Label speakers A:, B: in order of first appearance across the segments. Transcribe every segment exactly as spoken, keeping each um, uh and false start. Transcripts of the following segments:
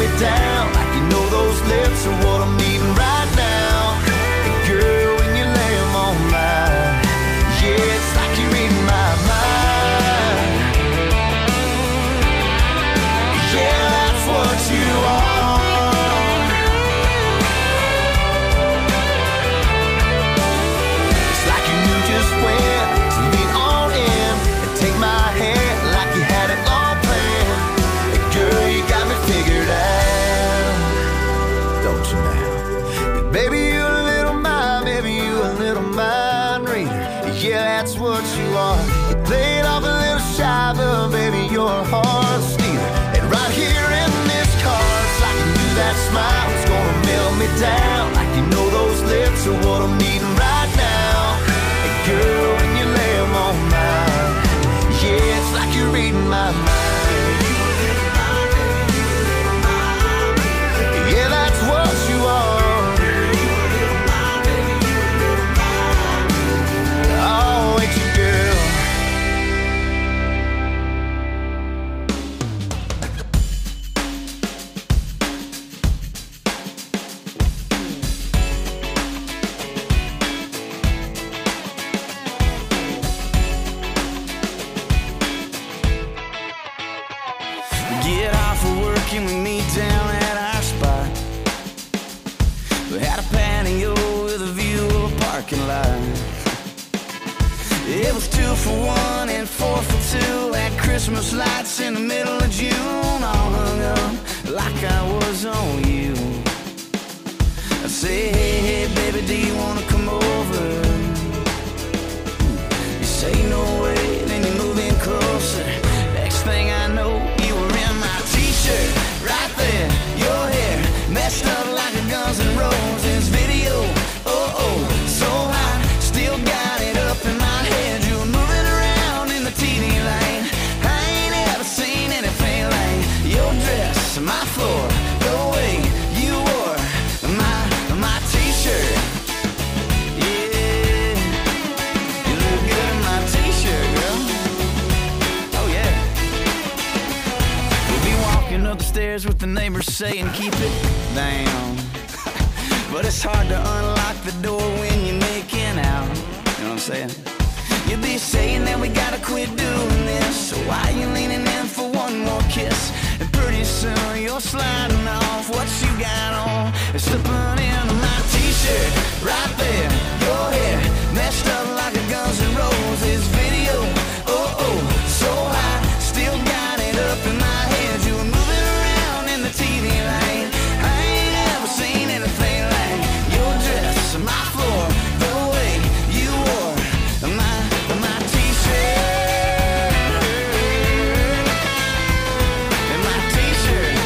A: me down, like you know those lips are what I'm needing right now. And girl, when you lay them on mine, yeah, it's like you're reading my mind. Yeah, that's what you are. It's like you knew just when to lean on in and take my hand like you had it all planned. And girl, you got me figured out, don't you now? Baby, you a little mind, baby, you a little mind reader. Yeah, that's what you are. You played off a little shy, but baby, you're a heart stealer. And right here in this car, it's like you knew that smile was gonna melt me down, like you know those lips are what I'm needing right now. And girl, when you lay them on mine, yeah, it's like you're reading my mind. Yeah, that's what you are. Oh, ain't you, girl?
B: Get off of work and we meet down at our spot. We had a patio with a view of a parking lot. It was two for one and four for two. Had Christmas lights in the middle of June, all hung up like I was on you. I say, hey, hey, baby, do you wanna come over? You say no way, then you move in closer. Next thing I know, you were in my t-shirt, right there. Your hair messed up like a Guns N' Roses video. Oh, oh, so high, still got it up in my head. You were moving around in the T V lane. I ain't ever seen anything like your dress, my floor, the way you wore my, my t-shirt. Yeah, you look good in my t-shirt, girl. Oh, yeah. We'll be walking up the stairs with the neighbors saying, keep it down. But it's hard to unlock the door when you're making out. You know what I'm saying? You'll be saying that we gotta quit doing this. So why you leaning in for one more kiss? And pretty soon you're sliding off what you got on and slipping into my t-shirt. Right there, your hair messed up like a Guns N' Roses video. Oh, oh, so high, still got it up in my head. You were moving around in the T V lane. I ain't ever seen anything like your dress, my floor, the way you wore my, my t-shirt. And my t-shirt.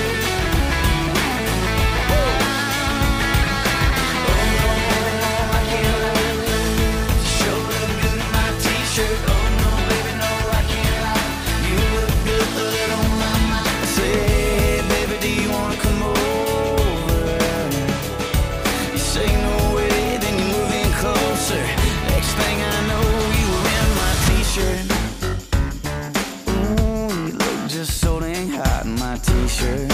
B: Oh, no, I can't lie. Sure look good in my t-shirt. Oh, no, baby, no, I can't lie. You look good on my mind. I say, hey, baby, do you wanna come over? You say no way, then you move in closer. Next thing I know, you were in my t-shirt. Ooh, you look just so dang hot in my t-shirt.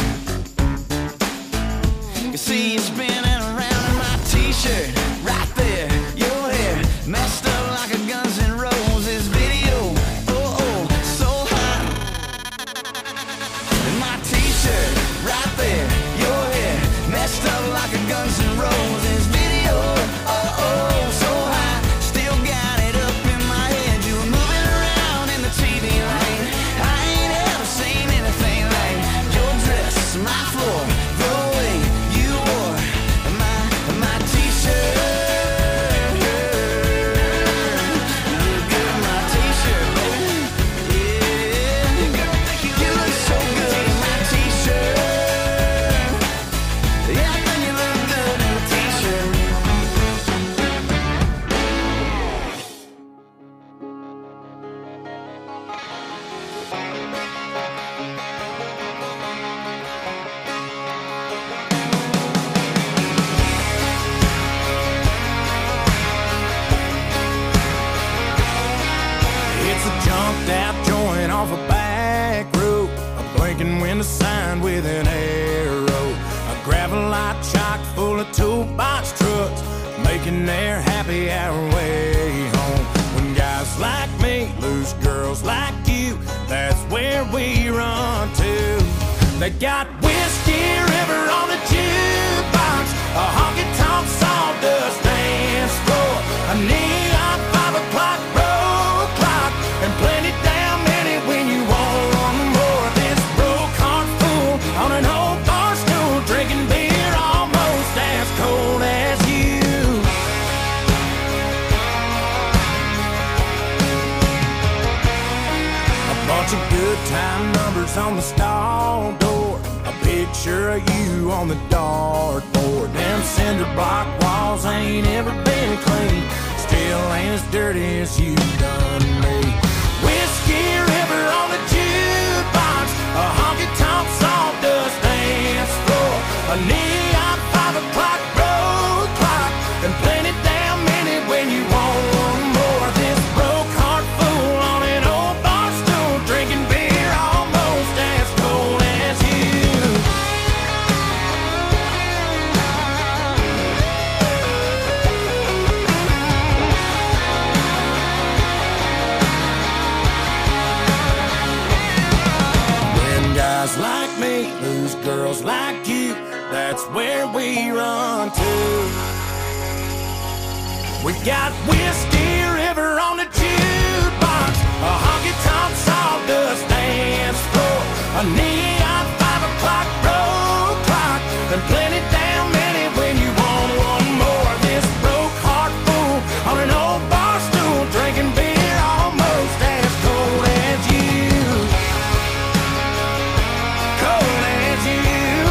B: You see you spinning around in my t-shirt. Right there, your hair messed up like a Guns N' Roses video. Oh, oh, so hot. In my t-shirt, right there, your hair messed up like a Guns N' Roses video. Oh, oh, so high, still got it up in my head. You were moving around in the T V lane. I ain't ever seen anything like your dress, my floor, the way you wore my, my t-shirt. You look good in my t-shirt, baby. Yeah, you look so good in my t-shirt. Yeah, I think you look good in a t-shirt.
C: It's a jumped out joint off a back road, a blinking window sign with an arrow. the toolbox trucks, making their happy hour way home. When guys like me lose girls like you, that's where we run to. They got Whiskey River on the jukebox, a honky-tonk sawdust dance floor, a neon five o'clock road clock, and plenty damn many when you want one more. This broke heart fool on an old bar stool, drinking beer almost as cold as you. A bunch of good time numbers on the stall door, a picture of you on the dartboard. Them cinder block walls ain't ever been clean, still ain't as dirty as you done me. Whiskey River on the jukebox, a honky-tonk sawdust dance floor, a neon five o'clock road clock, and plenty damn many when you want one more. This broke heart fool on an old bar stool, drinking beer almost as cold as you. When guys like me lose girls like you, that's where we run to. We got Whiskey River on the jukebox, a honky-tonk sawdust dance floor, a neon five o'clock road clock, and plenty damn many when you want one more. This broke heart fool on an old bar stool, drinking beer almost as cold as you. Cold as you.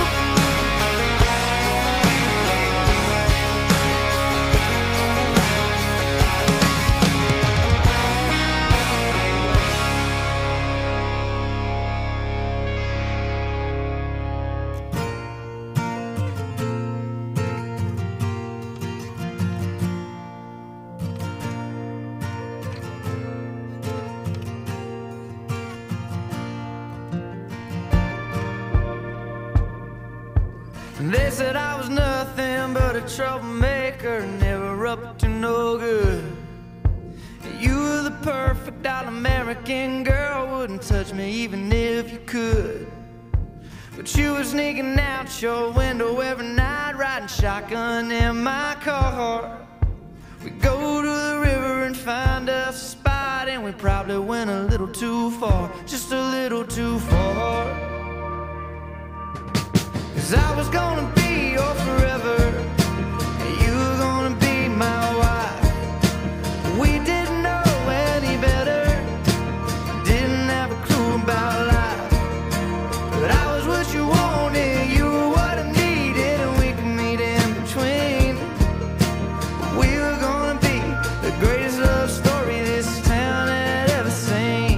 B: They said I was nothing but a troublemaker, never up to no good. You were the perfect all-American girl, wouldn't touch me even if you could. But you were sneaking out your window every night, riding shotgun in my car. We go to the river and find us a spot, and we probably went a little too far, just a little too far. 'Cause I was gonna be your forever, and you were gonna be my wife. We didn't know any better, didn't have a clue about life. But I was what you wanted, you were what I needed, and we could meet in between. We were gonna be the greatest love story this town had ever seen.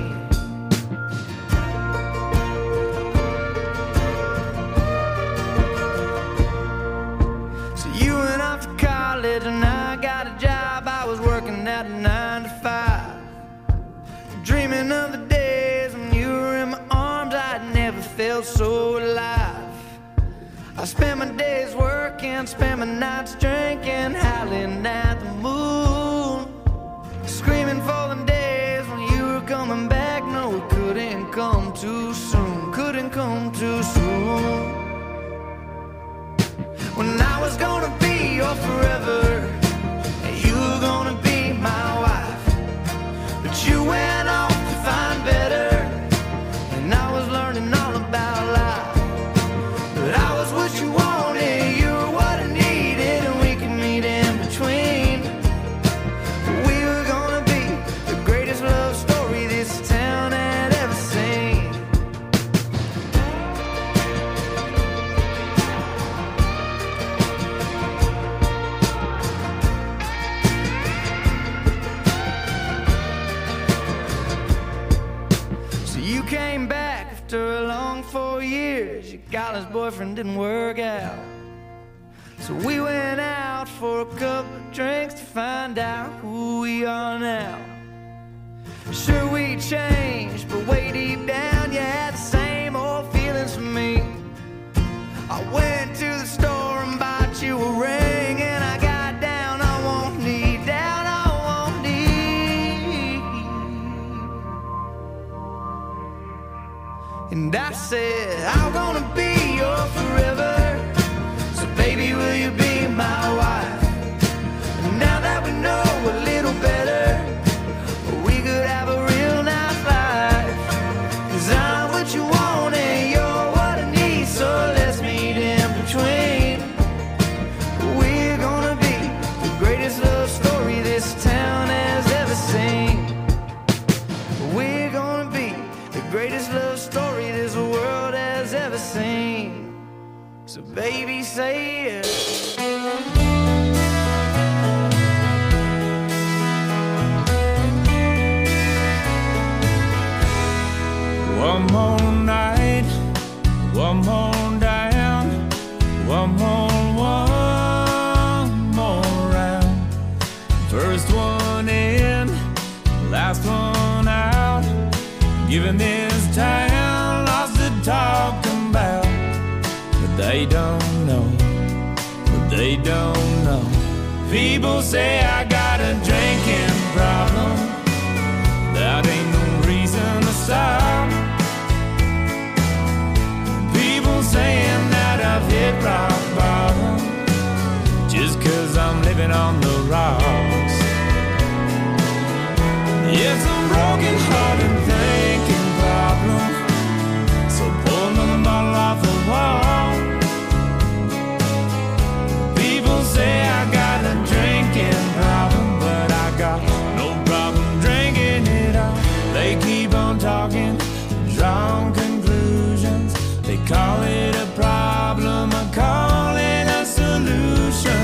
B: And I got a job, I was working at a nine to five, dreaming of the days when you were in my arms. I'd never felt so alive. I spent my days working, spent my nights drinking, howling at the moon, screaming for the days when you were coming back. No, it couldn't come too soon, couldn't come too soon. When I was gonna be your forever, and you were gonna be my wife. But you went off to find better, and I was learning all about life. But I was what you wanted, you were what I needed, and we could meet in between. We were gonna be the greatest love story this town had ever seen. Came back after a long four years. Your college boyfriend didn't work out, so we went out for a couple of drinks to find out who we are now. Sure, we changed, but way deep down you had the same old feelings for me. I went to the store and bought you a ring. And I said, I'm gonna be your forever. So baby, will you be my wife? And now that we know a little better, we could have a real nice life. 'Cause I'm what you want and you're what I need, so let's meet in between. We're gonna be the greatest love story this town has ever seen. We're gonna be the greatest love story this world has ever seen. So baby, say yes.
C: One more night, one more down, one more, one more round. First one in, last one out. Giving this town lots to talk about. But they don't know, but they don't know. People say I got a drinking problem. That ain't no reason to stop. People saying that I've hit rock bottom just 'cause I'm living on the rocks. It's a broken heart and thinking problem. So pull another bottle off the wall. People say I got a drinking problem, but I got no problem drinking it all. They keep on talking, drawing conclusions. They call it a problem, I call it a solution.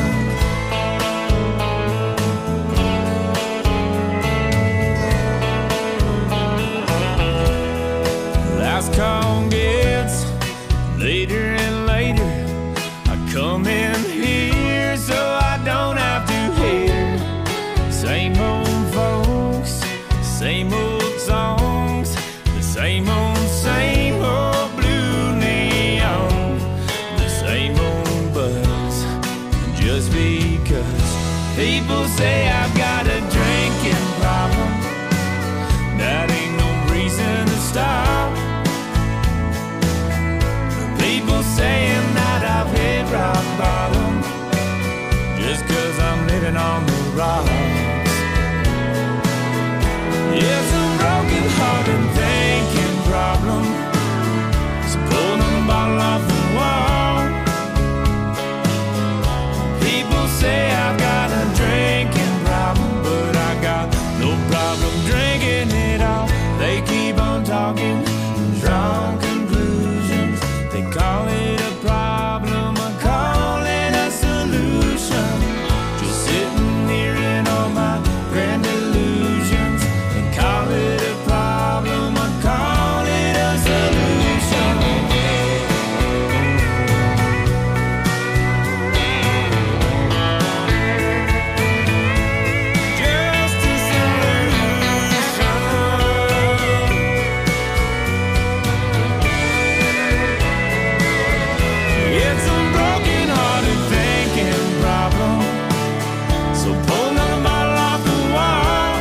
C: Last call gets later and later. I come in here so I don't have to hear same old folks, same old songs, the same old, same old blue neon, the same old buzz. Just because people say I've got a drinking problem, that ain't no reason to stop. People saying that I've hit rock bottom just 'cause I'm living on the rocks. It's a broken heart and thinking problem. So pull another bottle off the wall. People say I've got a drinking problem, but I got no problem drinking it all. They keep on talking, drawing conclusions. They call it a problem, I call it a solution. Just sitting here in all my grand illusions. They call it a problem, I call it a solution. Just a solution. It's a broken hearted thinking problem. So pull another bottle off the wall.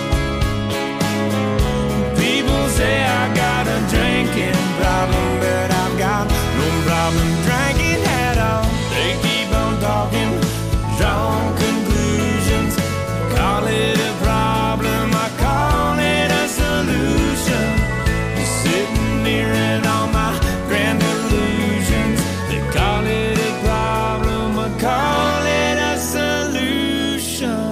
C: People say I got a drinking problem, but I've got no problem drinking at all. They keep on talking, drawing conclusions. Call it a problem, I call it a solution. Just sitting here in all my grand illusions. They call it a problem, I call it a solution.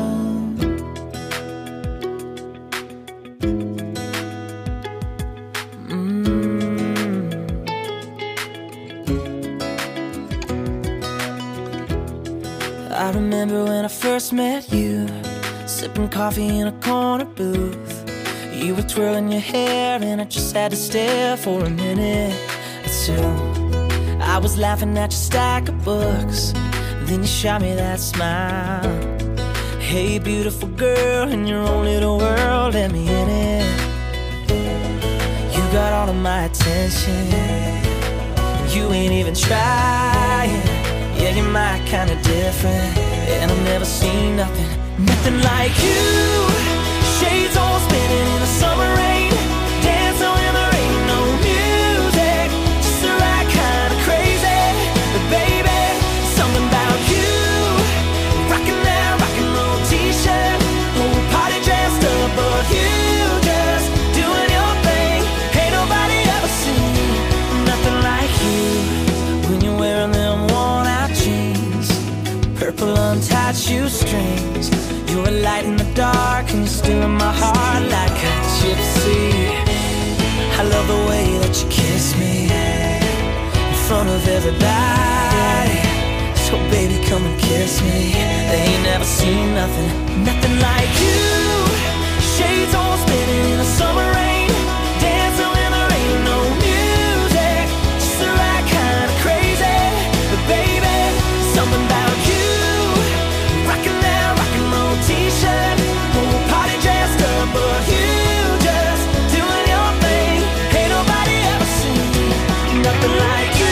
D: I remember when I first met you, sipping coffee in a corner booth. You were twirling your hair and I just had to stare for a minute or two. I was laughing at your stack of books, then you shot me that smile. Hey beautiful girl, in your own little world, let me in it. You got all of my attention, you ain't even trying. Yeah, you're my kind of different, and I've never seen nothing, nothing like you. Shades all spinning in the summer rain, dancing when there ain't no music. purple untied shoestrings. You're a light in the dark and you're still in my heart like a gypsy. I love the way that you kiss me in front of everybody. So baby, come and kiss me. They ain't never seen nothing, nothing like you. Shades all spinning in the summer rain, dancing when there ain't no music. Just the right kind of crazy. But baby, something about you, rocking that rock and roll t-shirt, whole party dressed up, but you just doing your thing. Ain't nobody ever seen nothing like you.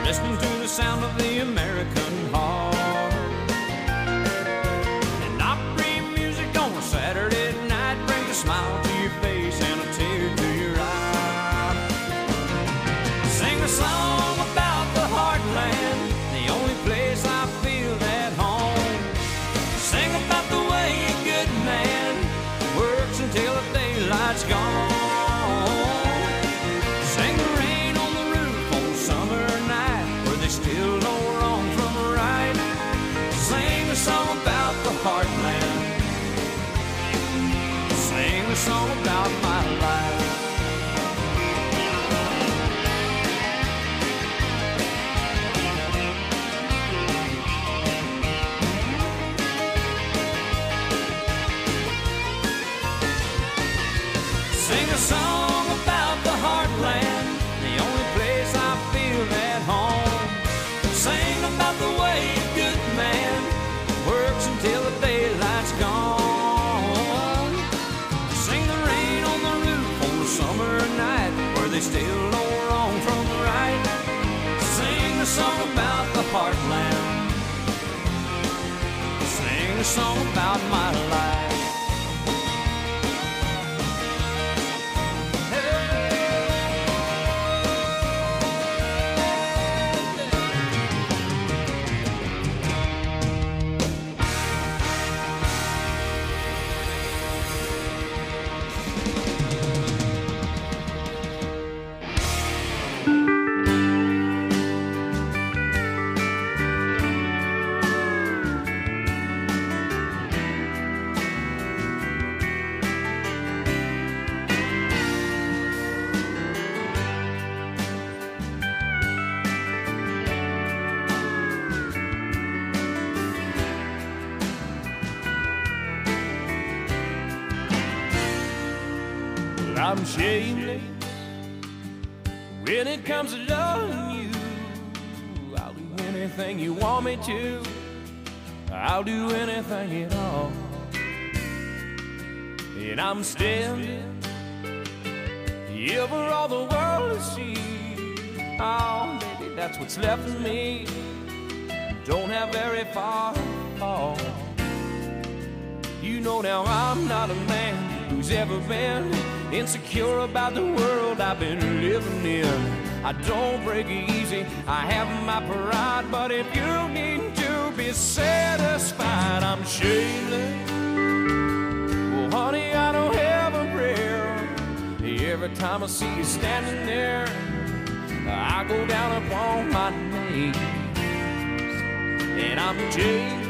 C: listening to the sound of the American heart. And Opry music on a Saturday night brings a smile to your face and a tear to your eye. Sing a song about the heartland, the only place I feel at home. Sing about the way a good man works until the daylight's gone. Sing the rain on the roof on a summer night where they still know wrong from right. Sing a song about the heartland. Sing a song about my life. Sing a song about the heartland, the only place I feel at home. Sing about the way a good man works until the daylight's gone. Sing the rain on the roof on a summer night where they still know wrong from right. Sing a song about the heartland. Sing a song about my life. I'm shameless when it comes to loving you. I'll do anything you want me to. I'll do anything at all. And I'm standing here for all the world to see. Oh, baby, that's what's left of me. Don't have very far to fall. You know now I'm not a man who's ever been insecure about the world I've been living in. I don't break easy, I have my pride, but if you need to be satisfied, I'm shameless. Well, honey, I don't have a prayer. Every time I see you standing there, I go down upon my knees. And I'm jaded,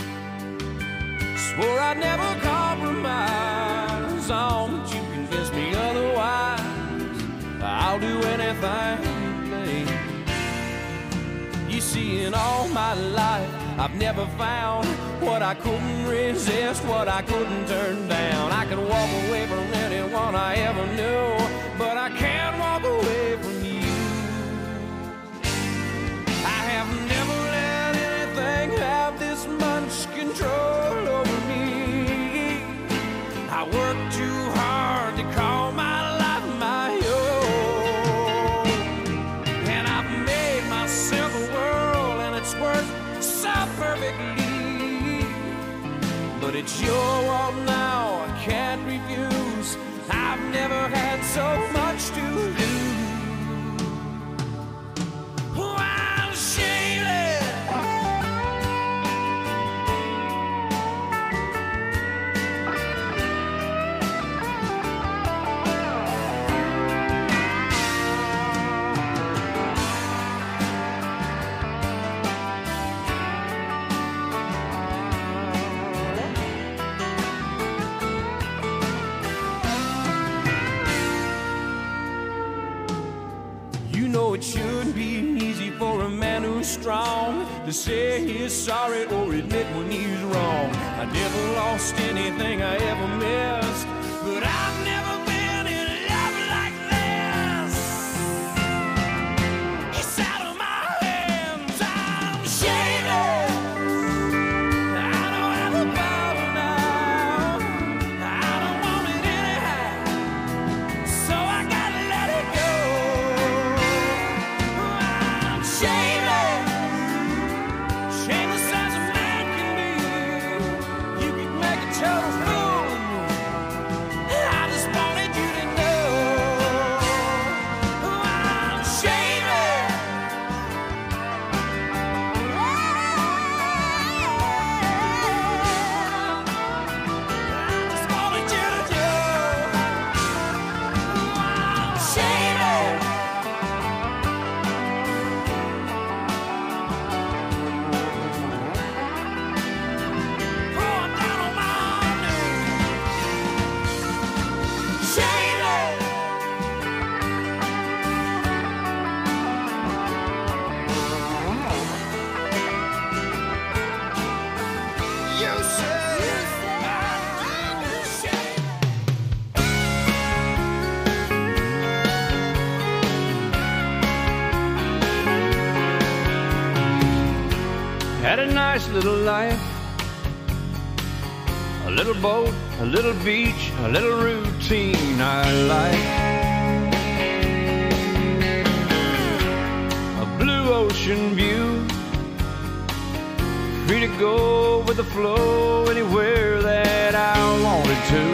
C: swore I'd never compromise on, but you convince me otherwise. I'll do anything you please. You see, in all my life, I've never found what I couldn't resist, what I couldn't turn down. I could walk away from anyone I ever knew, but I can't walk away from you. I have never let anything have this much control over me. I work too hard to call my life my own, and I've made myself a world, and it's worked so perfectly. But it's your world now, I can't refuse. I've never had so much to lose. Oh, I'm shameless. It shouldn't be easy for a man who's strong to say he's sorry or admit when he's wrong. I never lost anything I ever missed, but I've never been in love like this. It's out of my hands, I'm shameless. I don't have the power now, I don't want it anyhow, so I gotta let it go. Shame.
E: Had a nice little life, a little boat, a little beach, a little routine I like. A blue ocean view, free to go with the flow anywhere that I wanted to.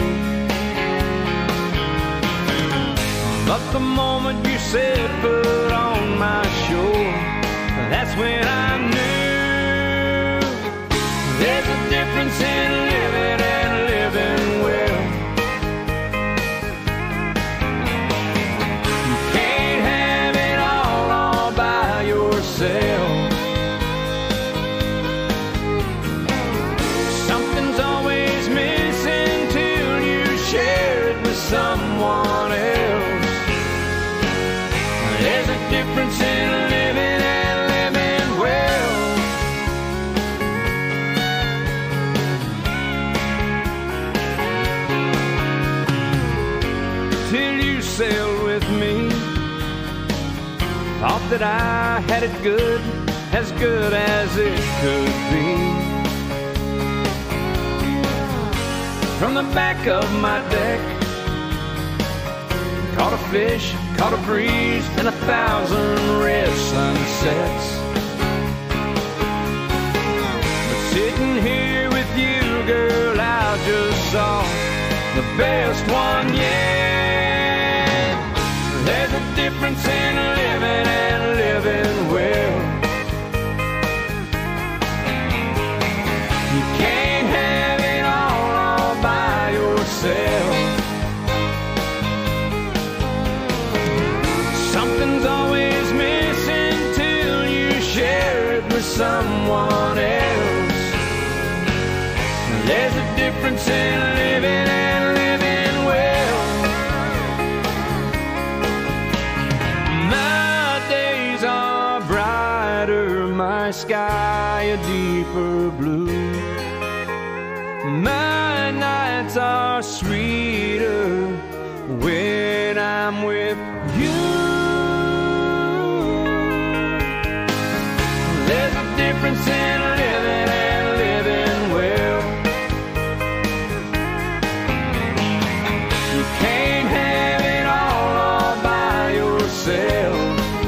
E: But the moment you said put on my shore, that's when I knew there's a difference in living and living well. You can't have it all all by yourself. Something's always missing till you share it with someone else. There's a difference in living and living well. Till you sailed with me, thought that I had it good, as good as it could be. From the back of my deck, caught a fish, caught a breeze, and a thousand red sunsets. But sitting here with you, girl, I just saw the best one yet. There's a difference in living and living well. You can't have it all, all by yourself. Something's always missing till you share it with someone else. There's a difference in living and living well. My days are brighter, my sky a deeper blue. My nights are sweeter when I'm with you. There's a difference in living and living well. You can't have it all all by yourself.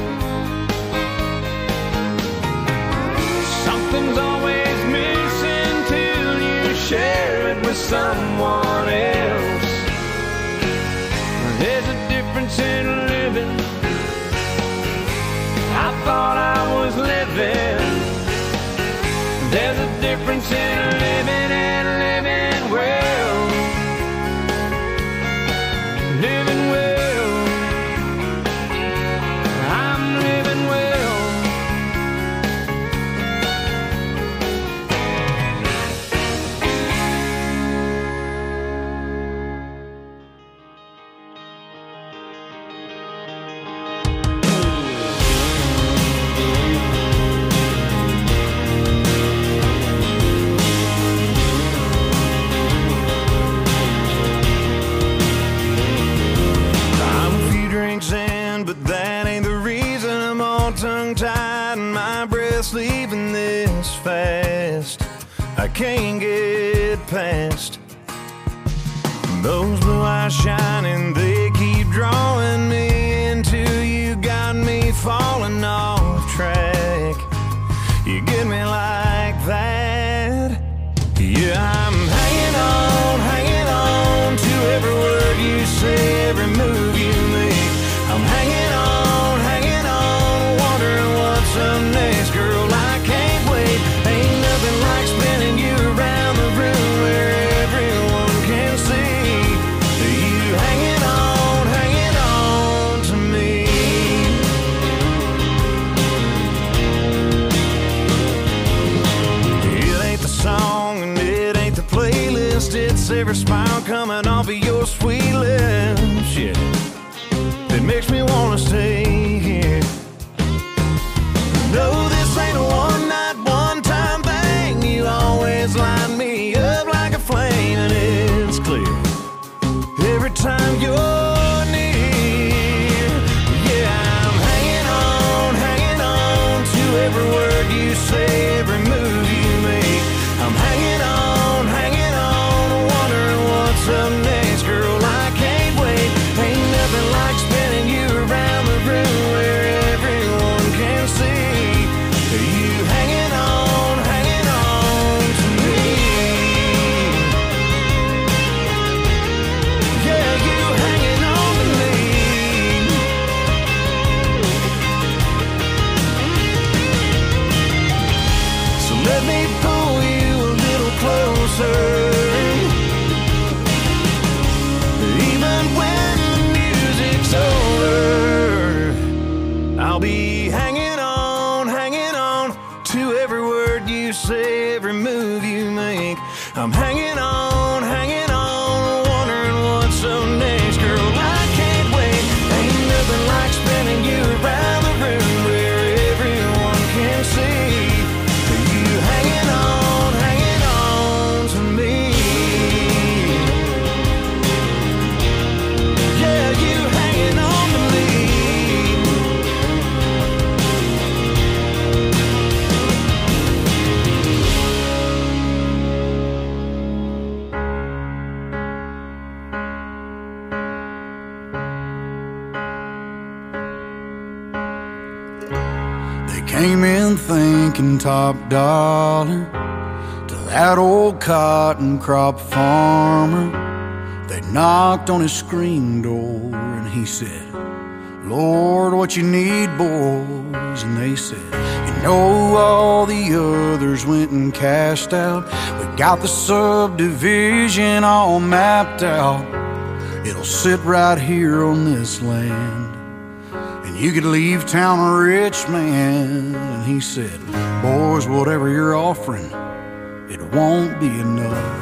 E: Something's always missing till you share it with someone else. There's a difference in living. I thought I was living. There's a difference in living and living well. Living well. I'm living well.
C: Leaving this fast, I can't get past those blue eyes shining. They keep drawing me into you, got me falling off track. You get me like that. Yeah, I'm hanging on, hanging on to every word you say, every move you make. I'm hanging on, hanging on, wondering what's up next, girl. I can't wait. Ain't nothing like spinning you around the room where everyone can see you hanging on, hanging on to me. It ain't the song and it ain't the playlist, it's every smile coming off of your sweet lips, yeah, that makes me wanna stay here. No, this ain't a one night, one time thing. You always line me up like a flame, and it's clear every time you're near. Yeah, I'm hanging on, hanging on to every word you say, every move be hanging on, hanging on to every word you say, every move you make. I'm hanging on, hanging on, wondering what's up next. Girl, I can't wait. Ain't nothing like spinning you around the room where everyone can see you hanging on, hanging on to me. Yeah, you hanging on to me.
F: Came in thinking top dollar to that old cotton crop farmer. They knocked on his screen door and he said, Lord, what you need, boys? And they said, you know, all the others went and cashed out. We got the subdivision all mapped out. It'll sit right here on this land. You could leave town a rich man. And he said, boys, whatever you're offering, it won't be enough.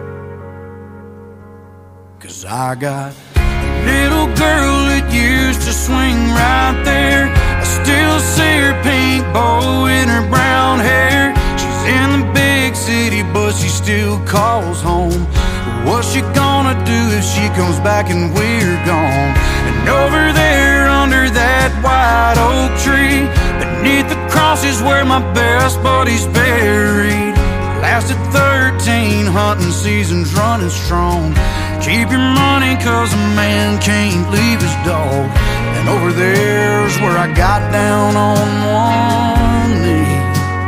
F: Cause I got a little girl that used to swing right there. I still see her pink bow in her brown hair. She's in the big city, but she still calls home. What's she gonna do if she comes back and we're gone? And over there under that white oak tree, beneath the cross is where my best buddy's buried. Lasted thirteen hunting seasons running strong. Keep your money cause a man can't leave his dog. And over there's where I got down on one knee.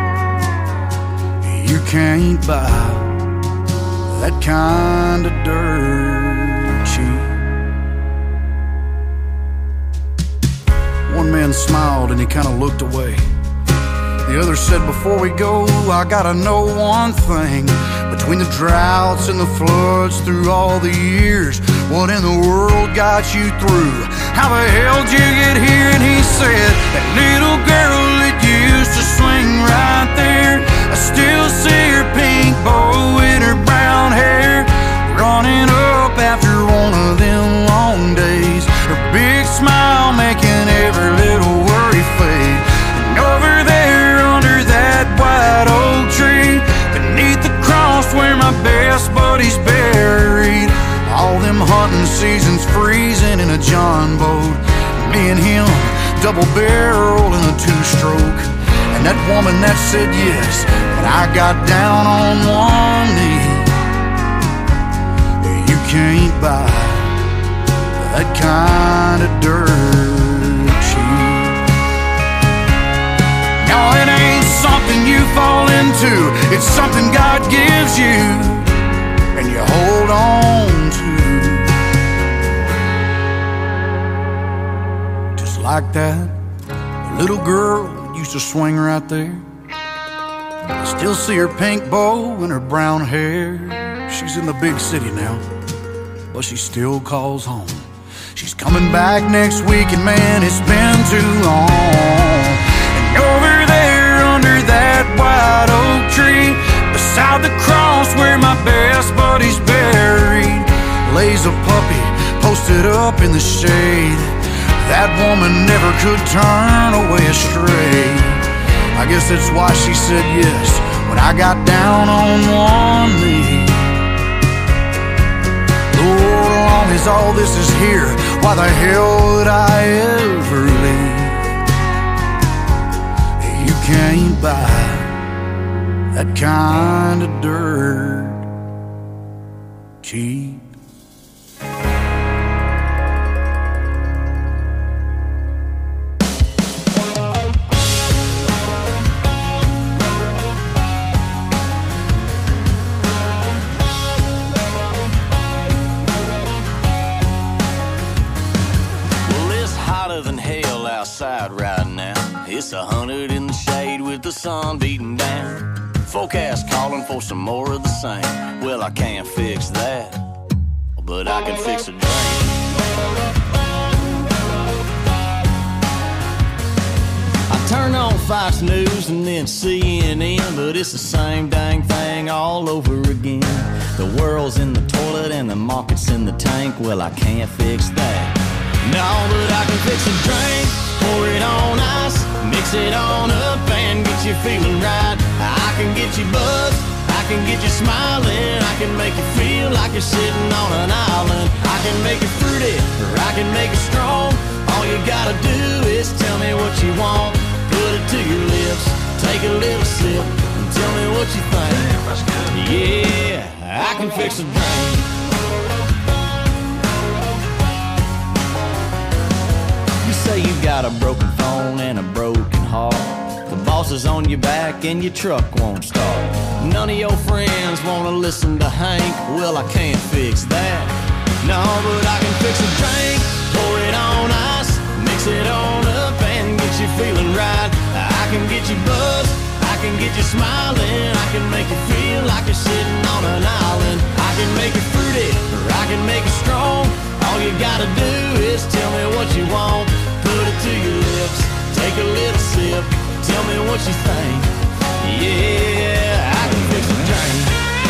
F: You can't buy that kind of dirt cheap. One man smiled and he kind of looked away. The other said, before we go, I gotta know one thing. Between the droughts and the floods through all the years, what in the world got you through? How the hell did you get here? And he said, that little girl that used to swing right there, I still see her pink bow in her brown hair, running up after one of them long days. Her big smile making every little worry fade. And over there under that white oak tree, beneath the cross where my best buddy's buried, all them hunting seasons freezing in a John boat, me and him double barrel in a two-stroke. And that woman that said yes, but I got down on one knee. You can't buy that kind of dirt cheap. No, it ain't something you fall into, it's something God gives you and you hold on to. Just like that little girl used to swing right there. I still see her pink bow and her brown hair. She's in the big city now, but she still calls home. She's coming back next week and man, it's been too long. And over there under that white oak tree, beside the cross where my best buddy's buried, lays a puppy posted up in the shade. That woman never could turn away astray. I guess that's why she said yes when I got down on one knee. Lord, long as all this is here, why the hell would I ever leave? You can't buy that kind of dirt cheap.
G: Right now, it's a hundred in the shade with the sun beating down. Forecast calling for some more of the same. Well, I can't fix that, but I can fix a drain. Turn on Fox News and then C N N, but it's the same dang thing all over again. The world's in the toilet and the market's in the tank. Well, I can't fix that. No, but I can fix a drink, pour it on ice, mix it on up and get you feeling right. I can get you buzzed, I can get you smiling, I can make you feel like you're sitting on an island. I can make it fruity, or I can make it strong. All you gotta do is tell me what you want. Put it to your lips, take a little sip, and tell me what you think. Yeah, I can fix a drink. You say you got a broken phone and a broken heart. The boss is on your back and your truck won't start. None of your friends wanna listen to Hank. Well, I can't fix that. No, but I can fix a drink, pour it on ice, mix it on up and get you feeling right. I can get you buzzed, I can get you smiling, I can make you feel like you're sitting on an island. I can make it fruity, or I can make it strong. All you gotta do is tell me what you want. Put it to your lips, take a little sip, tell me what you think. Yeah, I can fix a drink.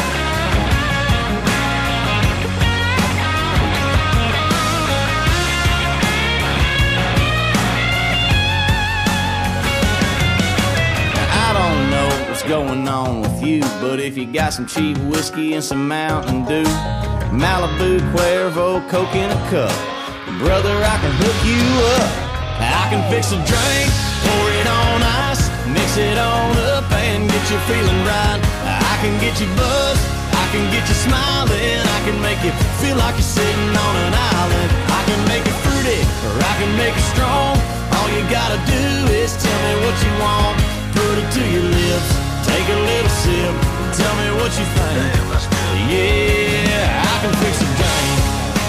G: Going on with you, but if you got some cheap whiskey and some Mountain Dew, Malibu, Cuervo, Coke in a cup, brother, I can hook you up. I can fix a drink, pour it on ice, mix it on up and get you feeling right. I can get you buzzed, I can get you smiling, I can make you feel like you're sitting on an island. I can make it fruity, or I can make it strong. All you gotta do is tell me what you want. Put it to your lips, take a little sip, tell me what you think. Yeah, I can fix a drink.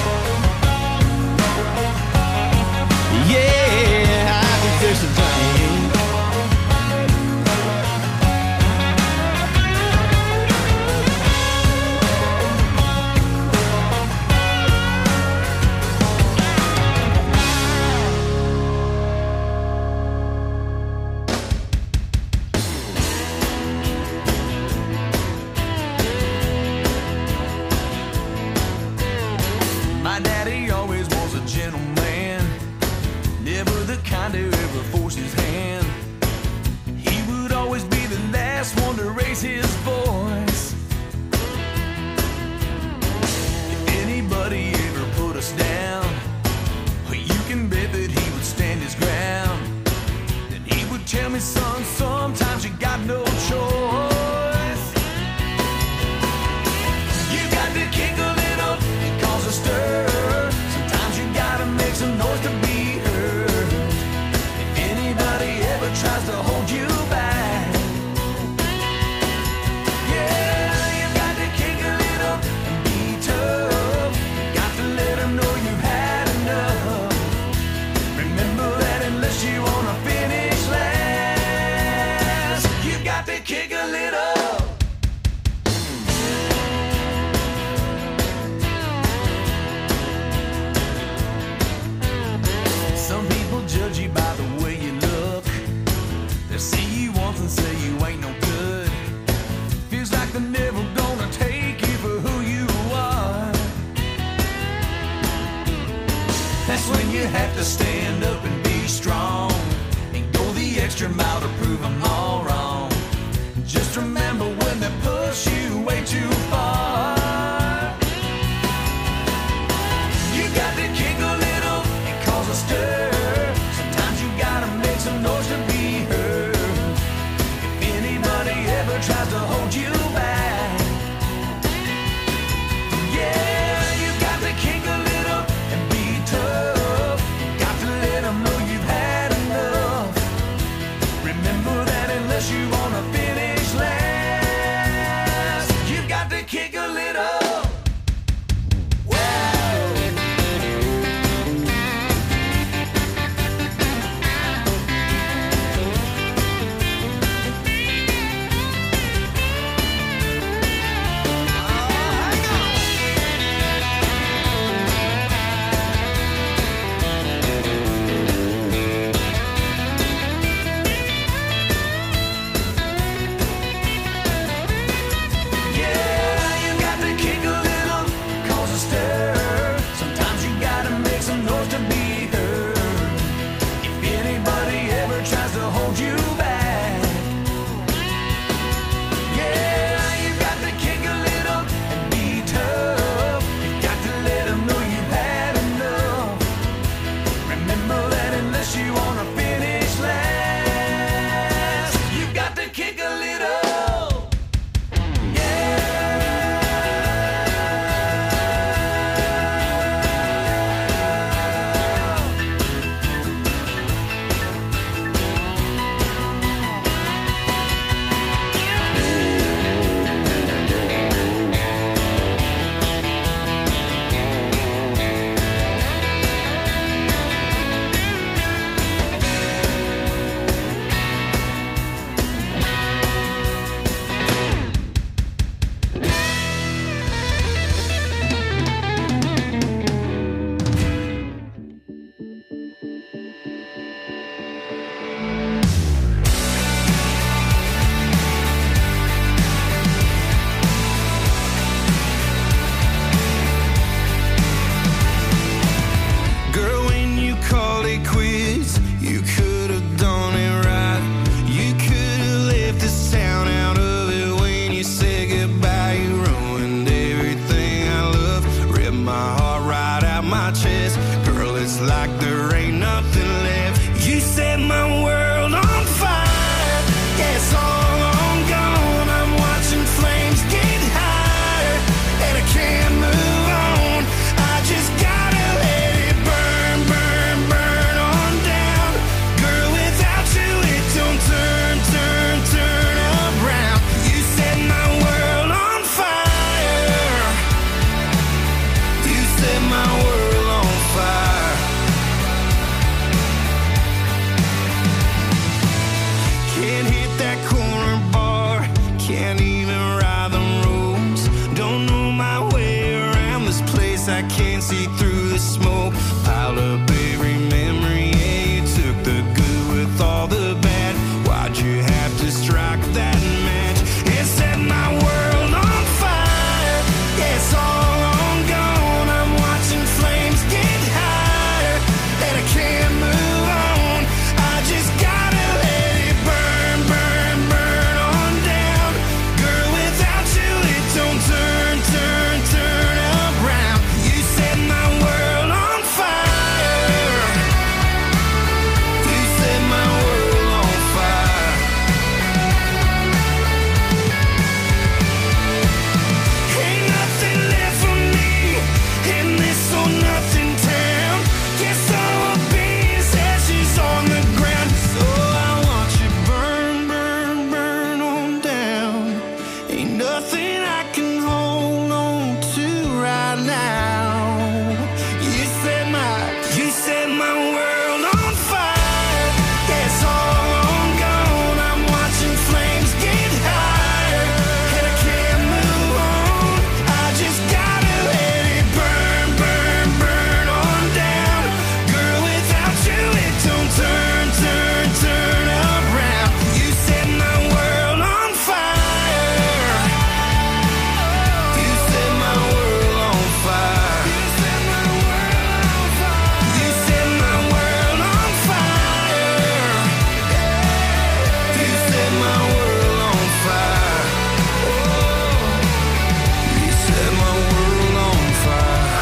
G: Yeah, I can fix a drink.
H: see through the smoke. Piled up every memory, yeah, you took the good with all the bad. Why'd you have to strike that match? It set my world on fire. Yeah, it's all on gone. I'm watching flames get higher, and I can't move on. I just gotta let it burn, burn, burn on down. Girl, without you it don't turn, turn, turn around. You set my world on fire. You set my world on fire. Ain't nothing left for me in this or nothing town. Guess all I'll be is ashes on the ground. So I want you burn, burn, burn on down. Ain't nothing I can hold on to right now. You set my, you set my world on fire. Yeah, it's all on gone. I'm watching flames get higher, and I can't move on. I just gotta let it burn, burn, burn on down. Girl, without you it don't turn, turn, turn around. You set my world on fire. You set my world on fire. You set my world on fire. You set my world on fire. You set my world on fire. Oh, you set my world on fire.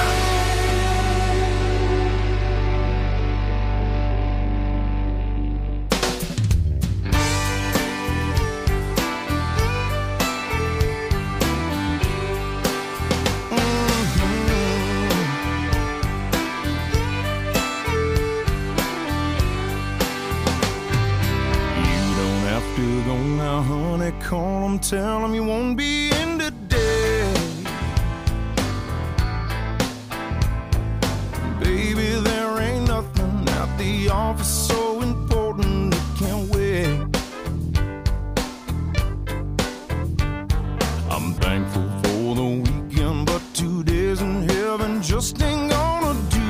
H: You don't have to go now, honey. Call 'em, tell 'em you won't be in today. Baby, there ain't nothing at the office so important it can't wait. I'm thankful for the weekend, but two days in heaven just ain't gonna do.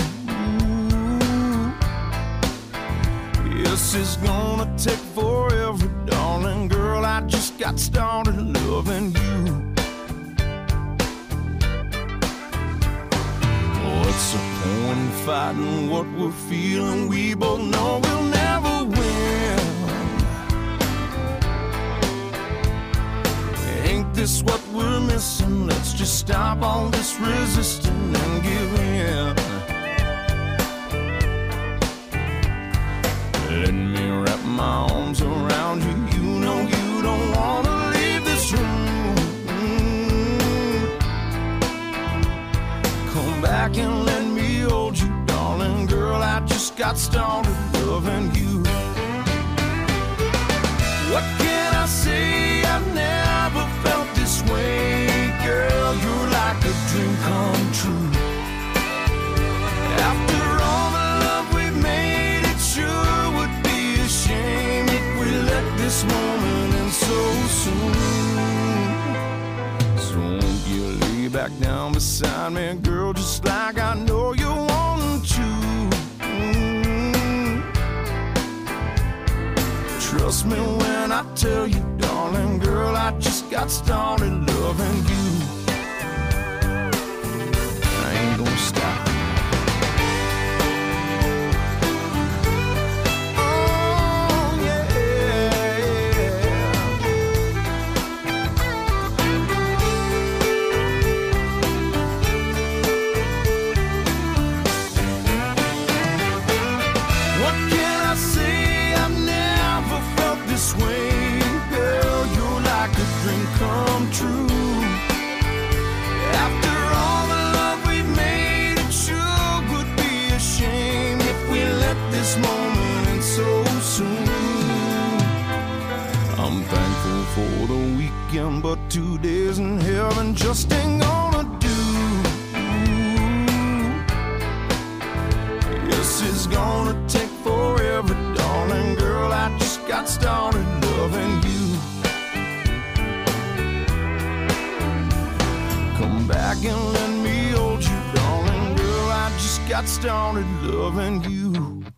H: This is gonna take forever, darling girl. I just got started loving you. What's the point in fighting what we're feeling? We both know we'll never win. Ain't this what we're missing? Let's just stop all this resisting and give in. Let me wrap my arms around you. You know you don't wanna leave this room. Come back and let me hold you, darling girl. I just got started loving you. What can I say? I've never felt this way, girl. You're like a dream come true. After all the love we've made, it sure would be a shame if we let this moment end so soon. So won't you lay back down beside me, girl, just like I know you want to. Mm. Trust me when I tell you, darling girl, I just got started loving you. I ain't gonna stop. What can I say? I've never felt this way, girl. You're like a dream come true. After all the love we've made, it sure would be a shame if we let this moment end so soon. I'm thankful for the weekend, but two days in heaven just ain't gonna do. This is gonna take forever, darling girl. I just got started loving you. Come back and let me hold you, darling
C: I started loving you.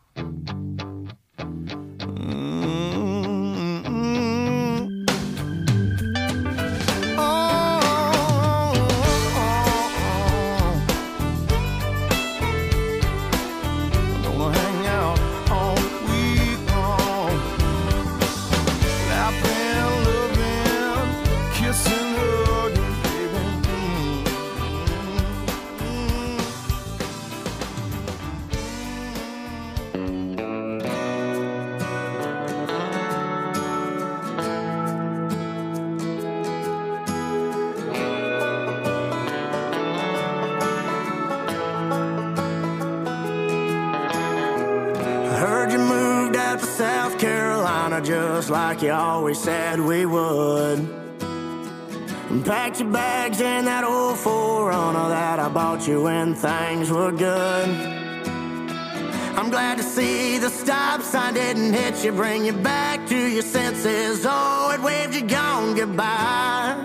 C: Just like you always said we would. And packed your bags in that old four runner that I bought you when things were good. I'm glad to see the stop sign didn't hit you, bring you back to your senses. Oh, it waved you gone goodbye.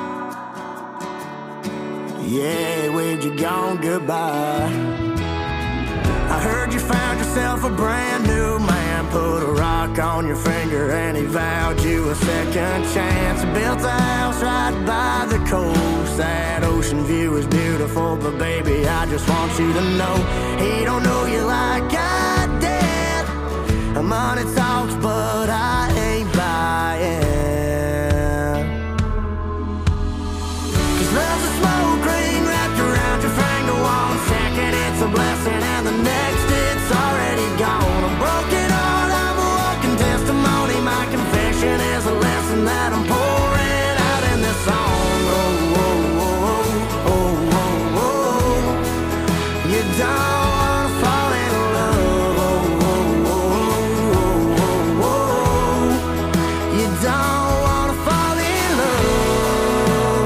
C: Yeah, it waved you gone goodbye. I heard you found yourself a brand new man. Put a rock on your finger and he vowed you a second chance. Built a house right by the coast. That ocean view is beautiful, but baby, I just want you to know he don't know you like I did. Money talks, but I ain't buying. 'Cause love's a smoke ring wrapped around your finger. One second it's a blessing and the next it's already gone. I'm broken heart, I'm a walking testimony. My confession is a lesson that I'm pouring out in this song. Oh, oh, oh, oh, oh, oh. You don't wanna fall in love. Oh, oh, oh, oh, oh, oh. You don't wanna fall in love.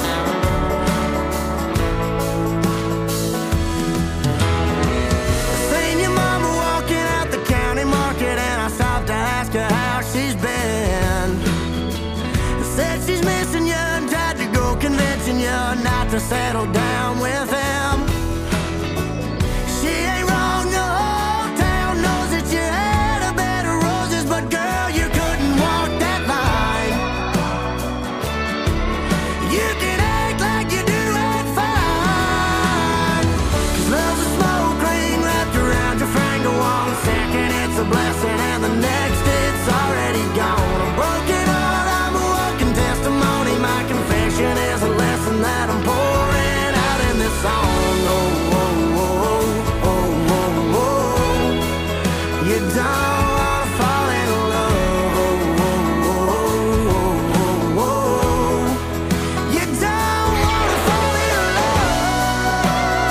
C: Seen your mama walking out the county market and I stopped to ask her how she's been. Said she's missing you and tried to go convincing you not to settle down with him. She ain't wrong, the whole town knows that you had a bed of roses, but girl, you couldn't walk that line. You can act like you do it fine. 'Cause love's a smoke ring wrapped around your finger. One second it's a blessing and the next it's already gone. A broken heart, I'm a walking testimony. My confession is a lesson that I'm pouring out in this song. Oh, oh, oh, oh, oh, oh. You don't wanna fall in love. Oh, oh, oh, oh, oh. You don't wanna fall in love.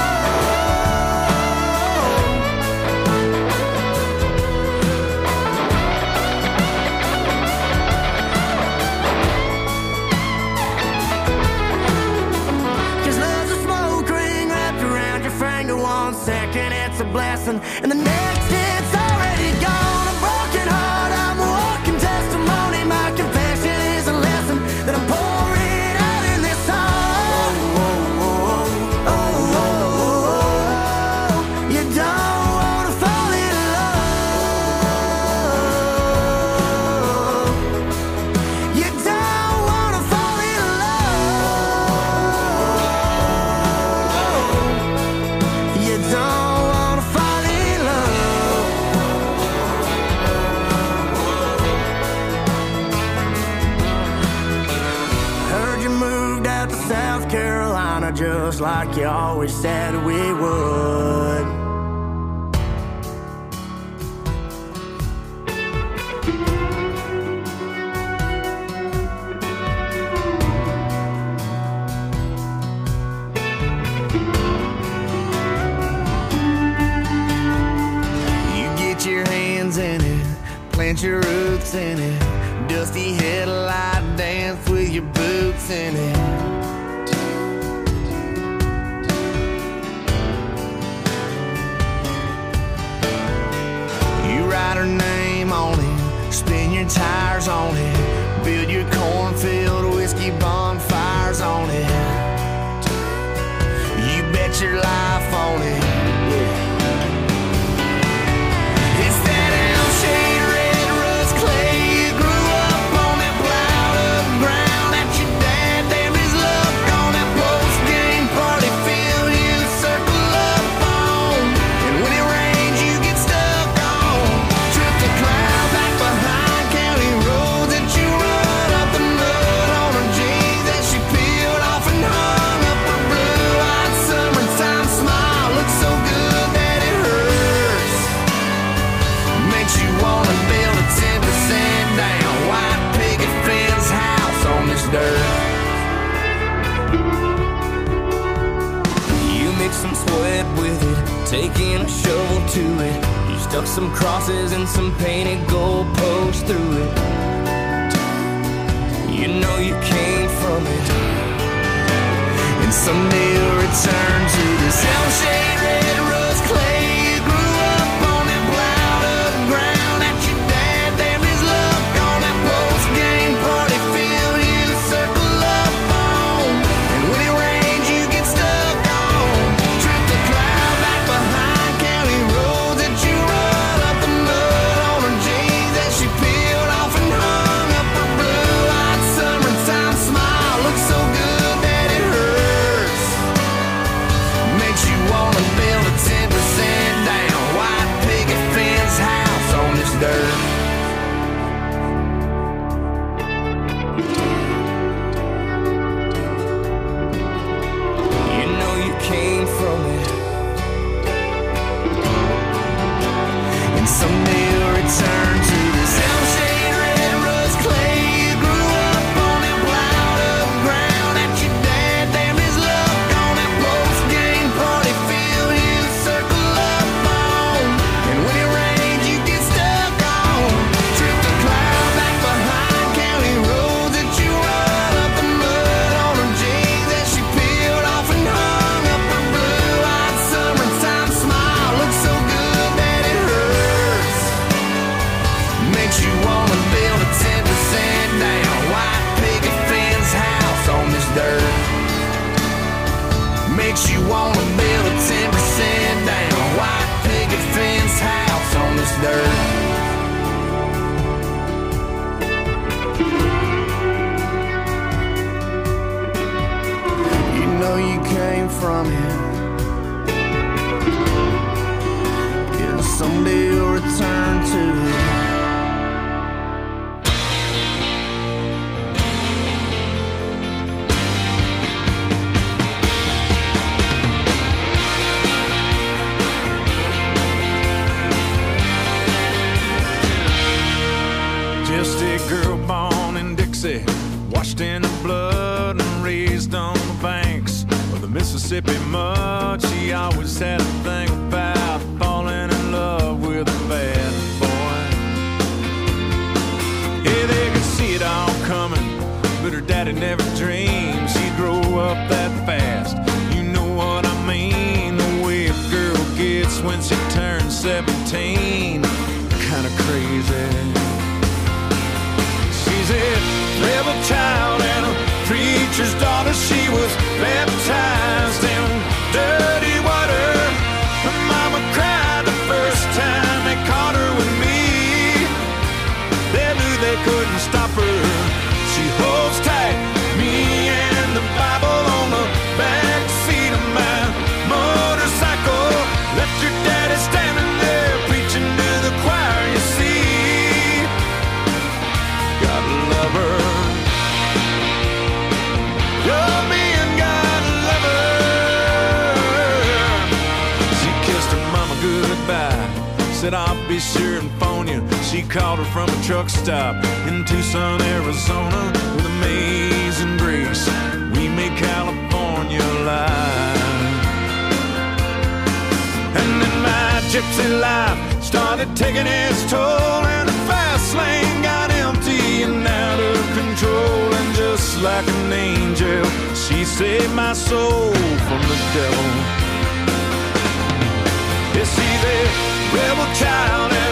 C: 'Cause love's a smoke ring wrapped around your finger. One second it's a blessing and the next it's already gone. A broken heart, I'm a walking testimony. My confession is a lesson that I'm pouring out in this song. Oh, oh, oh, oh, oh. You don't wanna fall in love. You don't wanna fall in love. You don't wanna fall in love. Heard you moved out to South Carolina just like you always said we would. You get your hands in it, plant your roots in it. Dusty headlight dance with your boots in it. You write her name on it, spin your tires on it, build your cornfield whiskey bonfires on it. You bet your life on it, yeah.
D: dirt. You mix some sweat with it, taking a shovel to it. You stuck some crosses and some painted goalposts through it. You know you came from it, and someday you'll return to this Elm-shaped red rose clay. You grew up on that plowed up ground that your dad damned his luck on that post-game party field you circle up on. And when it rains you get stuck on. Trip the cloud back behind county roads that you run up the mud on her jeans that she peeled off and hung up her blue-eyed summertime smile. Looks so good that it hurts. Makes you wanna build a ten percent down white picket fence house on this dirt. You know you came from it, and someday you'll return to this Elm-shaped red rose clay. You grew up on that plowed up ground that your dad damned his luck on that post-game party field you circle up on. And when it rains you get stuck on. Trip the cloud back behind county roads that you run up the mud on her jeans that she peeled off and hung up her blue-eyed summertime smile. Looks so good that it hurts. Makes you wanna build a ten percent down white picket fence house on this dirt. Makes you wanna build a ten percent down white picket fence house on this dirt. You know you came from it, yeah, someday you'll return to it.
C: Just a girl born in Dixie, washed in the blood and raised on the banks of the Mississippi mud. She always had a thing about falling in love with a bad boy. Yeah, they could see it all coming, but her daddy never dreamed she'd grow up that fast. You know what I mean, the way a girl gets when she turns seventeen. Kinda crazy. She's a rebel child and a preacher's daughter. She was baptized in dirty water. Her mama cried the first time they caught her with me. They knew they couldn't stop her. She holds tight, me and the Bible on the back seat of my motorcycle. Left your daddy standing there preaching to the choir, you see. Gotta love her. Love me and gotta love her. She kissed her mama goodbye, said I'll be sure and phone you. She called her from a truck stop in Tucson, Arizona. With amazing grace, we made California alive. And then my gypsy life started taking its toll, and the fast lane got empty and out of control. And just like an angel, she saved my soul from the devil. Yes, she's a rebel child